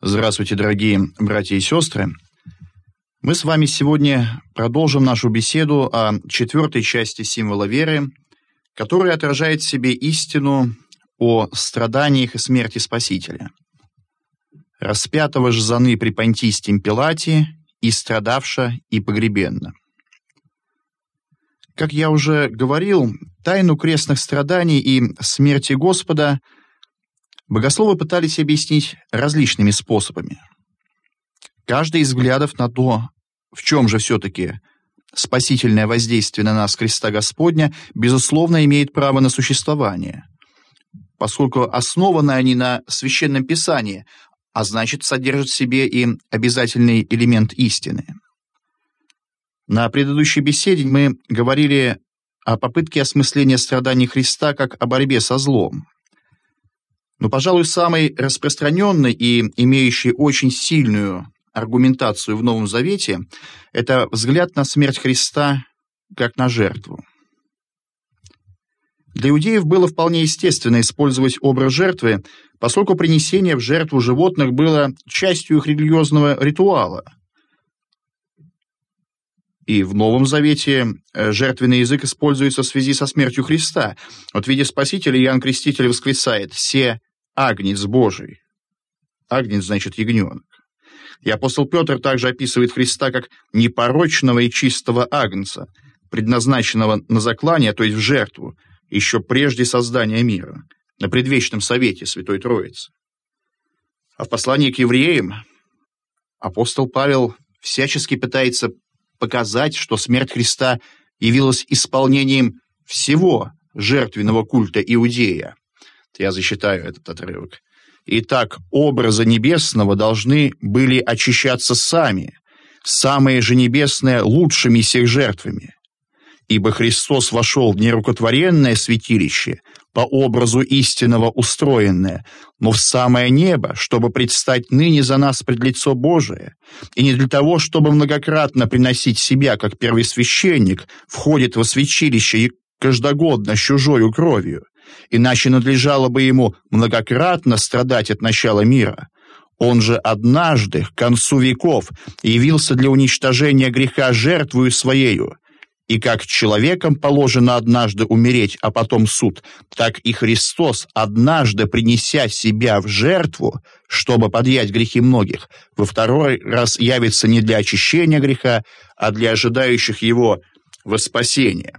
Здравствуйте, дорогие братья и сестры. Мы с вами сегодня продолжим нашу беседу о 4 части символа веры, которая отражает в себе истину о страданиях и смерти Спасителя, распятого ж заны при Понтийском Пилате, и страдавша, и погребенна. Как я уже говорил, тайну крестных страданий и смерти Господа богословы пытались объяснить различными способами. Каждый из взглядов на то, в чем же все-таки спасительное воздействие на нас креста Господня, безусловно, имеет право на существование, поскольку основаны они на Священном Писании, а значит, содержат в себе и обязательный элемент истины. На предыдущей беседе мы говорили о попытке осмысления страданий Христа как о борьбе со злом. Но, пожалуй, самый распространенный и имеющий очень сильную аргументацию в Новом Завете – это взгляд на смерть Христа как на жертву. Для иудеев было вполне естественно использовать образ жертвы, поскольку принесение в жертву животных было частью их религиозного ритуала. И в Новом Завете жертвенный язык используется в связи со смертью Христа. Вот в виде Спасителя Иоанн Креститель восклицает: «Се агнец Божий». Агнец значит ягненок. И апостол Петр также описывает Христа как непорочного и чистого агнца, предназначенного на заклание, то есть в жертву, еще прежде создания мира, на предвечном совете Святой Троицы. А в послании к евреям апостол Павел всячески пытается показать, что смерть Христа явилась исполнением всего жертвенного культа Иудея. Я зачитаю этот отрывок. «Итак, образы небесного должны были очищаться сами, самые же небесные лучшими сих жертвами. Ибо Христос вошел в нерукотворенное святилище, по образу истинного устроенное, но в самое небо, чтобы предстать ныне за нас пред лицо Божие, и не для того, чтобы многократно приносить себя, как первосвященник, входит во святилище и каждогодно с чужою кровью, иначе надлежало бы ему многократно страдать от начала мира. Он же однажды, к концу веков, явился для уничтожения греха жертвою своею, и как человеком положено однажды умереть, а потом суд, так и Христос, однажды принеся себя в жертву, чтобы подъять грехи многих, во второй раз явится не для очищения греха, а для ожидающих его во спасение».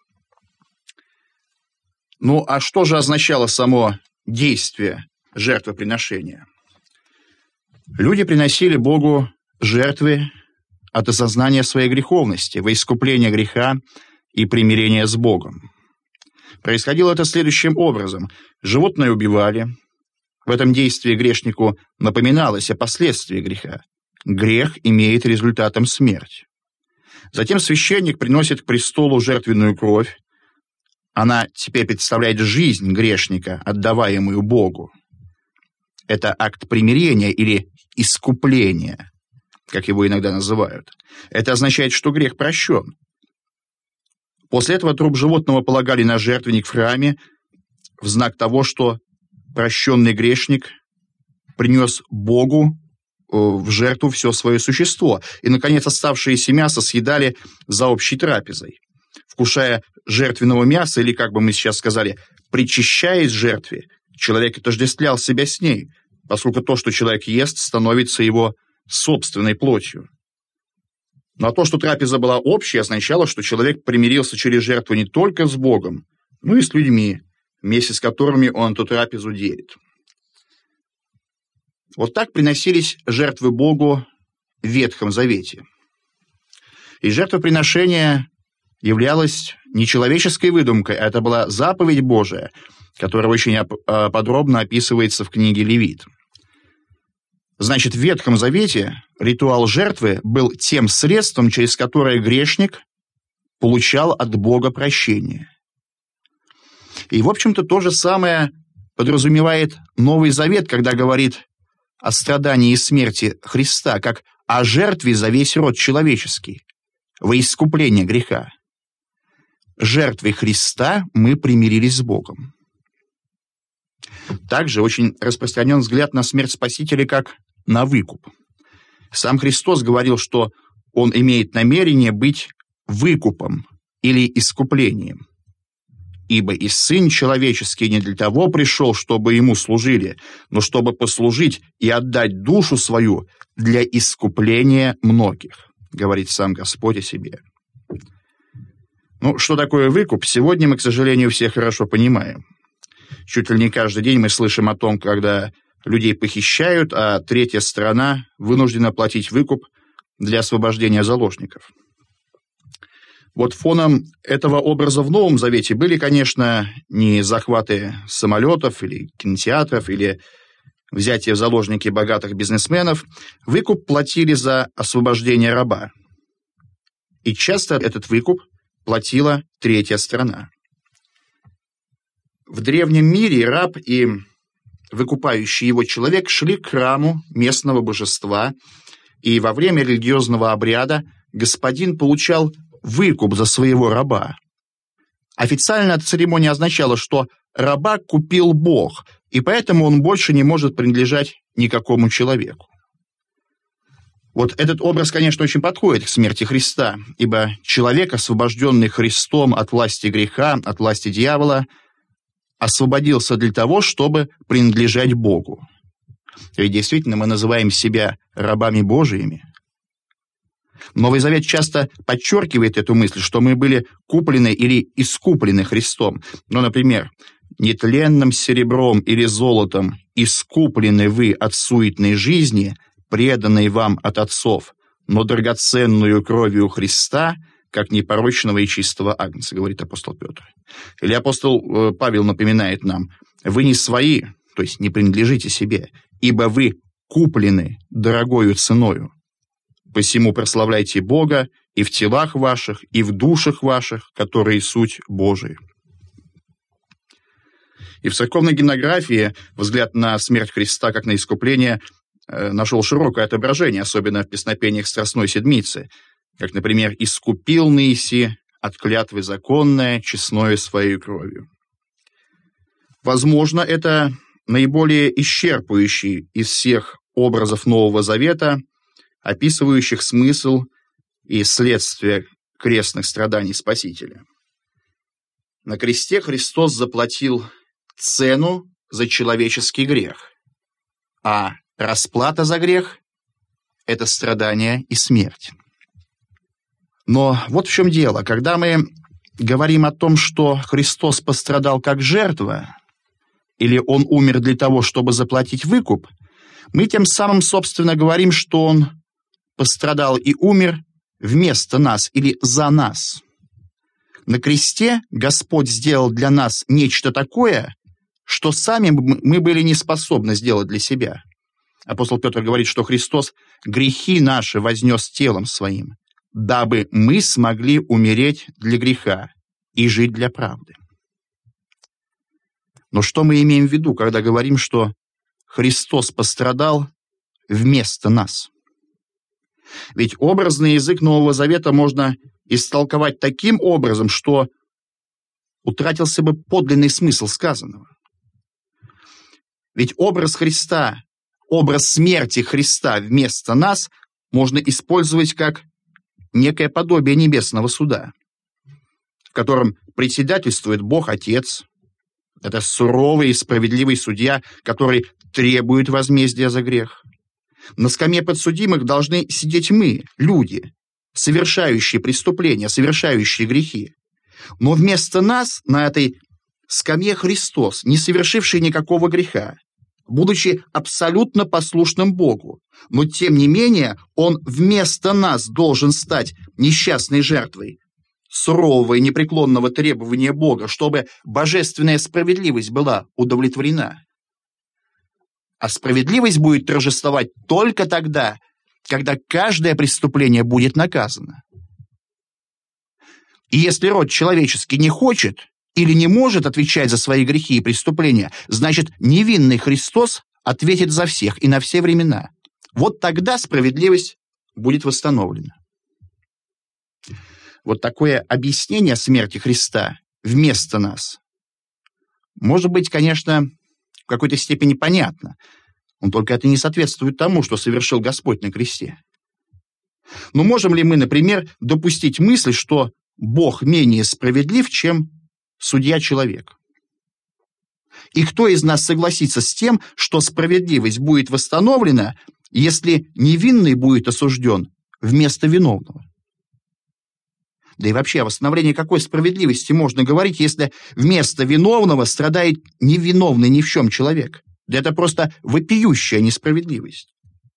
Ну, а что же означало само действие жертвоприношения? Люди приносили Богу жертвы от осознания своей греховности, во искупление греха и примирение с Богом. Происходило это следующим образом. Животное убивали. В этом действии грешнику напоминалось о последствии греха. Грех имеет результатом смерть. Затем священник приносит к престолу жертвенную кровь. Она теперь представляет жизнь грешника, отдаваемую Богу. Это акт примирения или искупления, как его иногда называют. Это означает, что грех прощен. После этого труп животного полагали на жертвенник в храме в знак того, что прощенный грешник принес Богу в жертву все свое существо. И, наконец, оставшееся мясо съедали за общей трапезой. Вкушая жертвенного мяса, или, как бы мы сейчас сказали, причащаясь жертве, человек отождествлял себя с ней, поскольку то, что человек ест, становится его собственной плотью. Но то, что трапеза была общей, означало, что человек примирился через жертву не только с Богом, но и с людьми, вместе с которыми он эту трапезу делит. Вот так приносились жертвы Богу в Ветхом Завете. И жертвоприношение являлось не человеческой выдумкой, а это была заповедь Божия, которая очень подробно описывается в книге Левит. Значит, в Ветхом Завете ритуал жертвы был тем средством, через которое грешник получал от Бога прощение. И, в общем-то, то же самое подразумевает Новый Завет, когда говорит о страдании и смерти Христа, как о жертве за весь род человеческий, во искупление греха. Жертвой Христа мы примирились с Богом. Также очень распространен взгляд на смерть Спасителя как на выкуп. Сам Христос говорил, что Он имеет намерение быть выкупом или искуплением. «Ибо и Сын Человеческий не для того пришел, чтобы Ему служили, но чтобы послужить и отдать душу свою для искупления многих», говорит сам Господь о себе. Что такое выкуп, сегодня мы, к сожалению, все хорошо понимаем. Чуть ли не каждый день мы слышим о том, когда людей похищают, а третья сторона вынуждена платить выкуп для освобождения заложников. Фоном этого образа в Новом Завете были, конечно, не захваты самолетов или кинотеатров, или взятие в заложники богатых бизнесменов. Выкуп платили за освобождение раба. И часто этот выкуп платила третья сторона. В древнем мире раб и выкупающий его человек шли к храму местного божества, и во время религиозного обряда господин получал выкуп за своего раба. Официально эта церемония означала, что раба купил Бог, и поэтому он больше не может принадлежать никакому человеку. Этот образ, конечно, очень подходит к смерти Христа, ибо человек, освобожденный Христом от власти греха, от власти дьявола, освободился для того, чтобы принадлежать Богу. Ведь действительно мы называем себя рабами Божиими. Новый Завет часто подчеркивает эту мысль, что мы были куплены или искуплены Христом. Например, «нетленным серебром или золотом искуплены вы от суетной жизни, преданной вам от отцов, но драгоценную кровью Христа, как непорочного и чистого агнца», говорит апостол Петр. Или апостол Павел напоминает нам: «Вы не свои, то есть не принадлежите себе, ибо вы куплены дорогою ценою. Посему прославляйте Бога и в телах ваших, и в душах ваших, которые суть Божии». И в церковной гимнографии взгляд на смерть Христа как на искупление нашел широкое отображение, особенно в песнопениях Страстной Седмицы, как, например, «Искупил Ныси от клятвы законное, честною своей кровью». Возможно, это наиболее исчерпывающий из всех образов Нового Завета, описывающих смысл и следствие крестных страданий Спасителя. На кресте Христос заплатил цену за человеческий грех, а расплата за грех – это страдание и смерть. Но в чем дело. Когда мы говорим о том, что Христос пострадал как жертва, или Он умер для того, чтобы заплатить выкуп, мы тем самым, собственно, говорим, что Он пострадал и умер вместо нас или за нас. На кресте Господь сделал для нас нечто такое, что сами мы были не способны сделать для себя. Апостол Петр говорит, что Христос грехи наши вознес телом Своим, дабы мы смогли умереть для греха и жить для правды. Но что мы имеем в виду, когда говорим, что Христос пострадал вместо нас? Ведь образный язык Нового Завета можно истолковать таким образом, что утратился бы подлинный смысл сказанного. Ведь образ Христа, образ смерти Христа вместо нас можно использовать как некое подобие небесного суда, в котором председательствует Бог Отец. Это суровый и справедливый судья, который требует возмездия за грех. На скамье подсудимых должны сидеть мы, люди, совершающие преступления, совершающие грехи. Но вместо нас на этой скамье Христос, не совершивший никакого греха, будучи абсолютно послушным Богу, но тем не менее Он вместо нас должен стать несчастной жертвой сурового и непреклонного требования Бога, чтобы божественная справедливость была удовлетворена. А справедливость будет торжествовать только тогда, когда каждое преступление будет наказано. И если род человеческий не хочет или не может отвечать за свои грехи и преступления, значит, невинный Христос ответит за всех и на все времена. Вот тогда справедливость будет восстановлена. Вот такое объяснение смерти Христа вместо нас может быть, конечно, в какой-то степени понятно, Но только это не соответствует тому, что совершил Господь на кресте. Но можем ли мы, например, допустить мысль, что Бог менее справедлив, чем судья-человек? И кто из нас согласится с тем, что справедливость будет восстановлена, если невинный будет осужден вместо виновного? Да и вообще, о восстановлении какой справедливости можно говорить, если вместо виновного страдает невиновный ни в чем человек? Да это просто вопиющая несправедливость.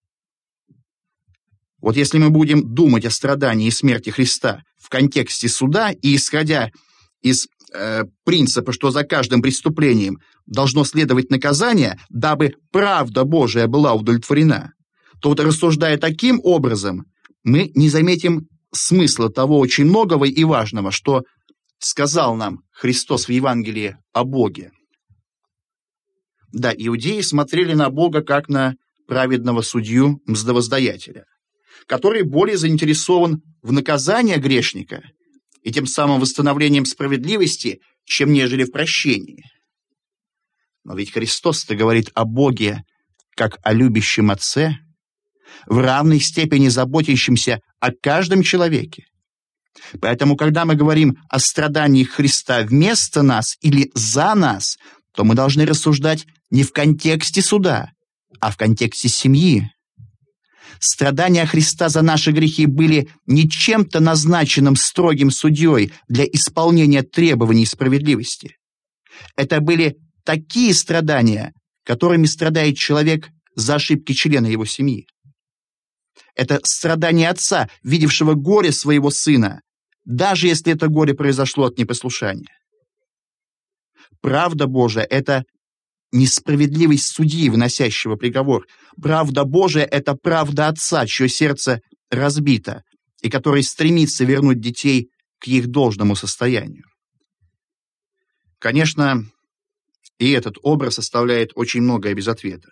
Вот если мы будем думать о страдании и смерти Христа в контексте суда и исходя из принципа, что за каждым преступлением должно следовать наказание, дабы правда Божия была удовлетворена, то вот рассуждая таким образом, мы не заметим смысла того очень многого и важного, что сказал нам Христос в Евангелии о Боге. Да, иудеи смотрели на Бога как на праведного судью, мздовоздаятеля, который более заинтересован в наказании грешника и тем самым восстановлением справедливости, чем нежели в прощении. Но ведь Христос-то говорит о Боге как о любящем Отце, в равной степени заботящемся о каждом человеке. Поэтому, когда мы говорим о страданиях Христа вместо нас или за нас, то мы должны рассуждать не в контексте суда, а в контексте семьи. Страдания Христа за наши грехи были не чем-то назначенным строгим судьей для исполнения требований справедливости. Это были такие страдания, которыми страдает человек за ошибки члена его семьи. Это страдание отца, видевшего горе своего сына, даже если это горе произошло от непослушания. Правда Божия — это несправедливость судьи, выносящего приговор. Правда Божия — это правда отца, чье сердце разбито, и который стремится вернуть детей к их должному состоянию. Конечно, и этот образ оставляет очень многое без ответа.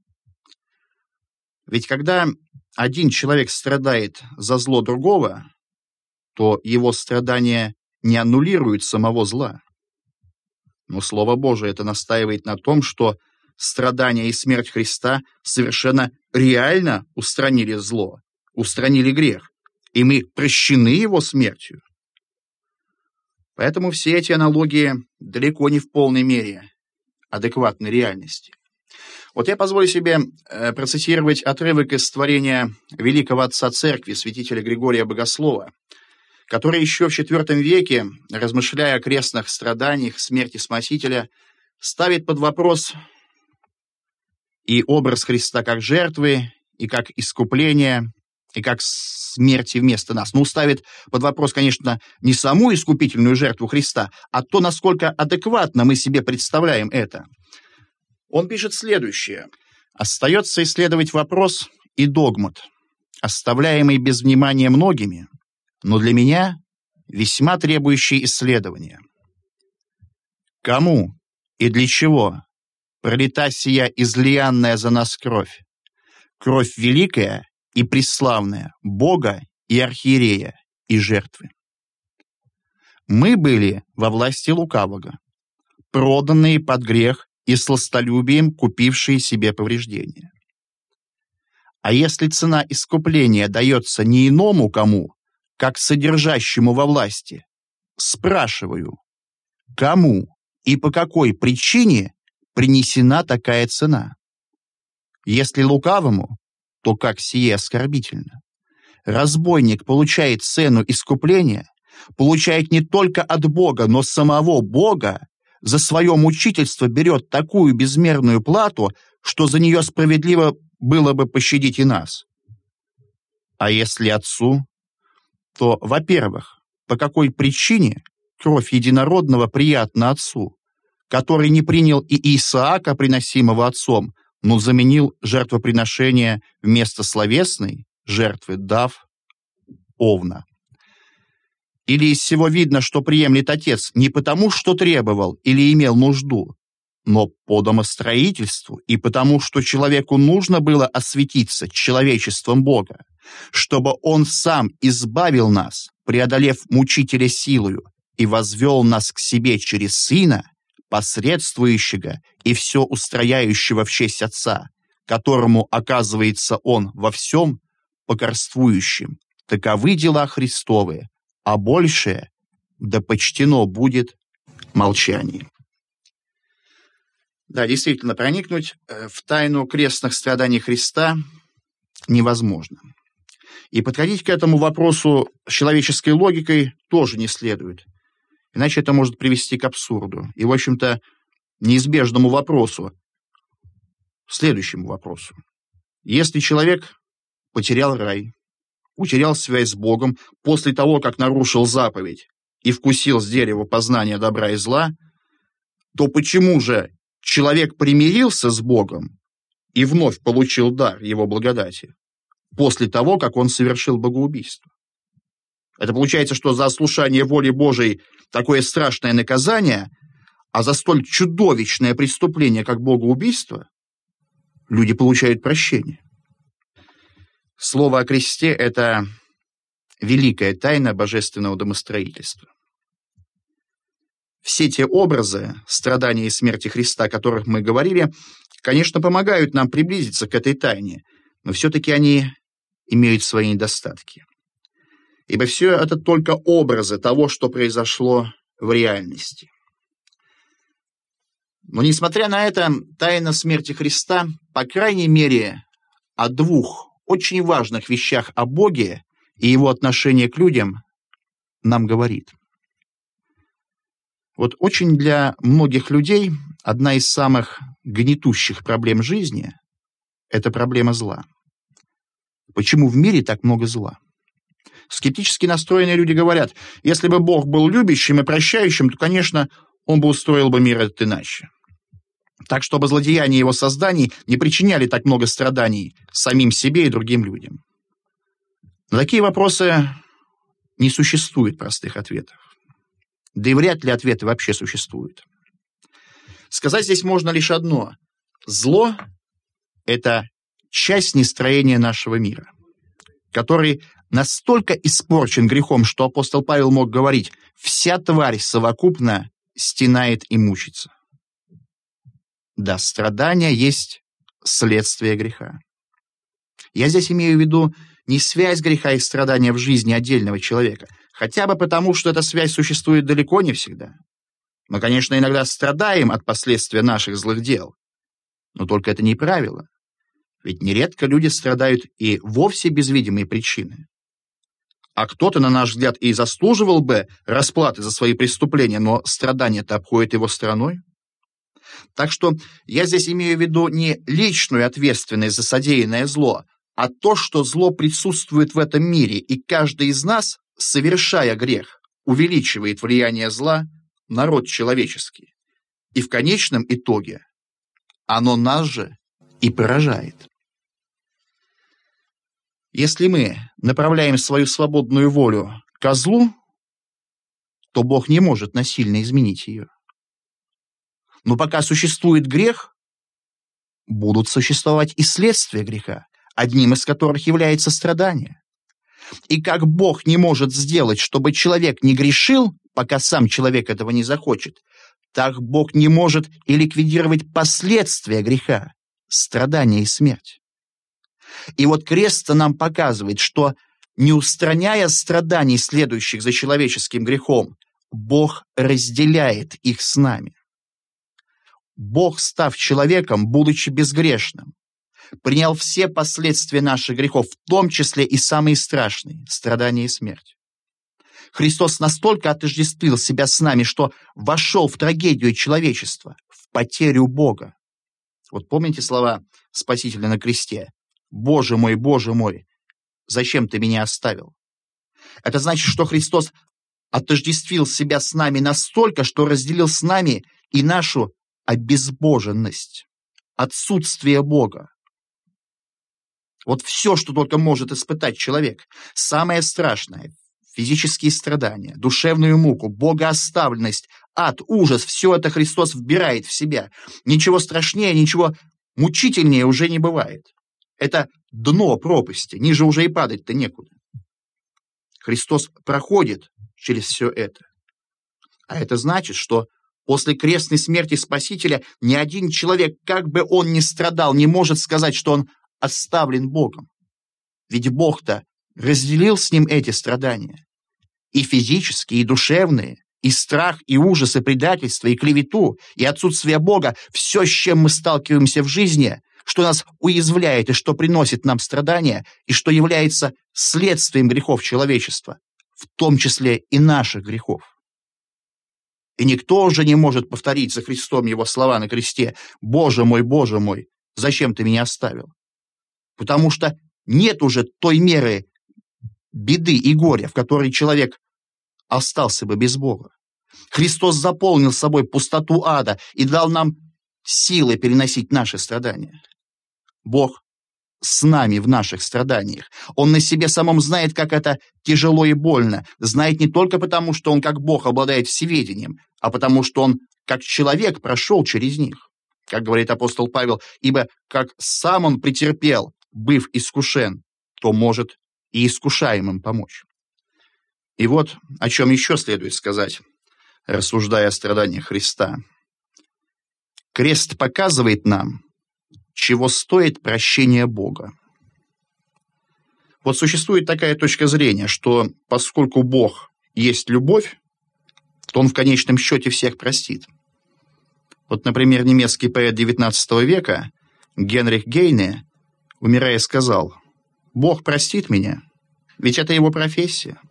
Ведь когда один человек страдает за зло другого, то его страдания не аннулируют самого зла. Но Слово Божие это настаивает на том, что страдания и смерть Христа совершенно реально устранили зло, устранили грех, и мы прощены его смертью. Поэтому все эти аналогии далеко не в полной мере адекватны реальности. Вот я позволю себе процитировать отрывок из творения великого отца церкви, святителя Григория Богослова, который еще в IV веке, размышляя о крестных страданиях, смерти Спасителя, ставит под вопрос и образ Христа как жертвы, и как искупления, и как смерти вместо нас. Ну, ставит под вопрос, конечно, не саму искупительную жертву Христа, а то, насколько адекватно мы себе представляем это. Он пишет следующее. «Остается исследовать вопрос и догмат, оставляемый без внимания многими, но для меня весьма требующий исследования. Кому и для чего пролита сия излиянная за нас кровь? Кровь великая и преславная Бога и архиерея и жертвы. Мы были во власти лукавого, проданные под грех и сластолюбием купившие себе повреждения. А если цена искупления дается не иному кому, как содержащему во власти, спрашиваю, кому и по какой причине принесена такая цена? Если лукавому, то как сие оскорбительно. Разбойник получает цену искупления, получает не только от Бога, но самого Бога, за свое мучительство берет такую безмерную плату, что за нее справедливо было бы пощадить и нас. А если отцу, то, во-первых, по какой причине кровь единородного приятна отцу, который не принял и Исаака, приносимого отцом, но заменил жертвоприношение вместо словесной жертвы, дав овна. Или из всего видно, что приемлет отец не потому, что требовал или имел нужду, но по домостроительству и потому, что человеку нужно было осветиться человечеством Бога, чтобы он сам избавил нас, преодолев мучителя силою, и возвел нас к себе через Сына, посредствующего и все устрояющего в честь Отца, которому оказывается он во всем покорствующим. Таковы дела Христовы, а большее да почтено будет молчанием. Да, действительно, проникнуть в тайну крестных страданий Христа невозможно. И подходить к этому вопросу с человеческой логикой тоже не следует. Иначе это может привести к абсурду. И, в общем-то, неизбежному вопросу, следующему вопросу. Если человек потерял рай, утерял связь с Богом после того, как нарушил заповедь и вкусил с дерева познания добра и зла, то почему же человек примирился с Богом и вновь получил дар его благодати после того, как он совершил богоубийство? Это получается, что за ослушание воли Божией такое страшное наказание, а за столь чудовищное преступление, как богоубийство, люди получают прощение. Слово о кресте – это великая тайна божественного домостроительства. Все те образы страдания и смерти Христа, о которых мы говорили, конечно, помогают нам приблизиться к этой тайне, но все-таки они имеют свои недостатки. Ибо все это только образы того, что произошло в реальности. Но, несмотря на это, тайна смерти Христа, по крайней мере, о двух очень важных вещах о Боге и его отношении к людям нам говорит. Вот очень для многих людей одна из самых гнетущих проблем жизни – это проблема зла. Почему в мире так много зла? Скептически настроенные люди говорят, если бы Бог был любящим и прощающим, то, конечно, Он бы устроил бы мир этот иначе. Так, чтобы злодеяния его созданий не причиняли так много страданий самим себе и другим людям. На такие вопросы не существует простых ответов. Да и вряд ли ответы вообще существуют. Сказать здесь можно лишь одно. Зло – это часть нестроения нашего мира, который настолько испорчен грехом, что апостол Павел мог говорить: «Вся тварь совокупно стенает и мучится». Да, страдания есть следствие греха. Я здесь имею в виду не связь греха и страдания в жизни отдельного человека, хотя бы потому, что эта связь существует далеко не всегда. Мы, конечно, иногда страдаем от последствий наших злых дел, но только это не правило. Ведь нередко люди страдают и вовсе без видимой причины. А кто-то, на наш взгляд, и заслуживал бы расплаты за свои преступления, но страдания-то обходят его стороной. Так что я здесь имею в виду не личную ответственность за содеянное зло, а то, что зло присутствует в этом мире, и каждый из нас, совершая грех, увеличивает влияние зла на род человеческий. И в конечном итоге оно нас же и поражает. Если мы направляем свою свободную волю ко злу, то Бог не может насильно изменить ее. Но пока существует грех, будут существовать и следствия греха, одним из которых является страдание. И как Бог не может сделать, чтобы человек не грешил, пока сам человек этого не захочет, так Бог не может и ликвидировать последствия греха, страдания и смерть. И вот крест нам показывает, что, не устраняя страданий, следующих за человеческим грехом, Бог разделяет их с нами. Бог, став человеком, будучи безгрешным, принял все последствия наших грехов, в том числе и самые страшные – страдания и смерть. Христос настолько отождествил себя с нами, что вошел в трагедию человечества, в потерю Бога. Вот помните слова Спасителя на кресте? Боже мой, зачем ты меня оставил?» Это значит, что Христос отождествил себя с нами настолько, что разделил с нами и нашу обезбоженность, отсутствие Бога. Вот все, что только может испытать человек, самое страшное – физические страдания, душевную муку, богооставленность, ад, ужас – все это Христос вбирает в себя. Ничего страшнее, ничего мучительнее уже не бывает. Это дно пропасти, ниже уже и падать-то некуда. Христос проходит через все это. А это значит, что После крестной смерти Спасителя ни один человек, как бы он ни страдал, не может сказать, что он оставлен Богом. Ведь Бог-то разделил с ним эти страдания. И физические, и душевные, и страх, и ужас, и предательство, и клевету, и отсутствие Бога, все, с чем мы сталкиваемся в жизни, что нас уязвляет и что приносит нам страдания, и что является следствием грехов человечества, в том числе и наших грехов. И никто уже не может повторить за Христом его слова на кресте: Боже мой, зачем ты меня оставил?» Потому что нет уже той меры беды и горя, в которой человек остался бы без Бога. Христос заполнил собой пустоту ада и дал нам силы переносить наши страдания. Бог с нами в наших страданиях. Он на себе самом знает, как это тяжело и больно. Знает не только потому, что Он как Бог обладает всеведением, а потому что Он как человек прошел через них. Как говорит апостол Павел: «Ибо как сам Он претерпел, быв искушен, то может и искушаемым помочь». И вот о чем еще следует сказать, рассуждая о страданиях Христа. Крест показывает нам, чего стоит прощение Бога. Вот существует такая точка зрения, что поскольку Бог есть любовь, то Он в конечном счете всех простит. Вот, например, немецкий поэт XIX века Генрих Гейне, умирая, сказал: «Бог простит меня, ведь это Его профессия».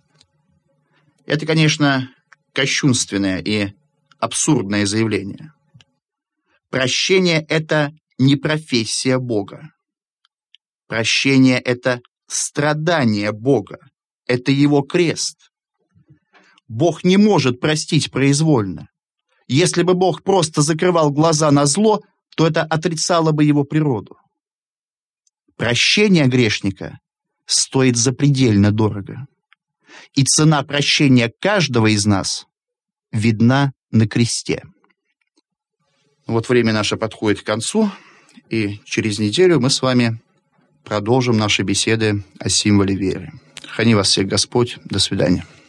Это, конечно, кощунственное и абсурдное заявление. Прощение – это не профессия Бога. Прощение – это страдание Бога, это Его крест. Бог не может простить произвольно. Если бы Бог просто закрывал глаза на зло, то это отрицало бы Его природу. Прощение грешника стоит запредельно дорого. И цена прощения каждого из нас видна на кресте. Вот время наше подходит к концу, и через неделю мы с вами продолжим наши беседы о символе веры. Храни вас всех Господь. До свидания.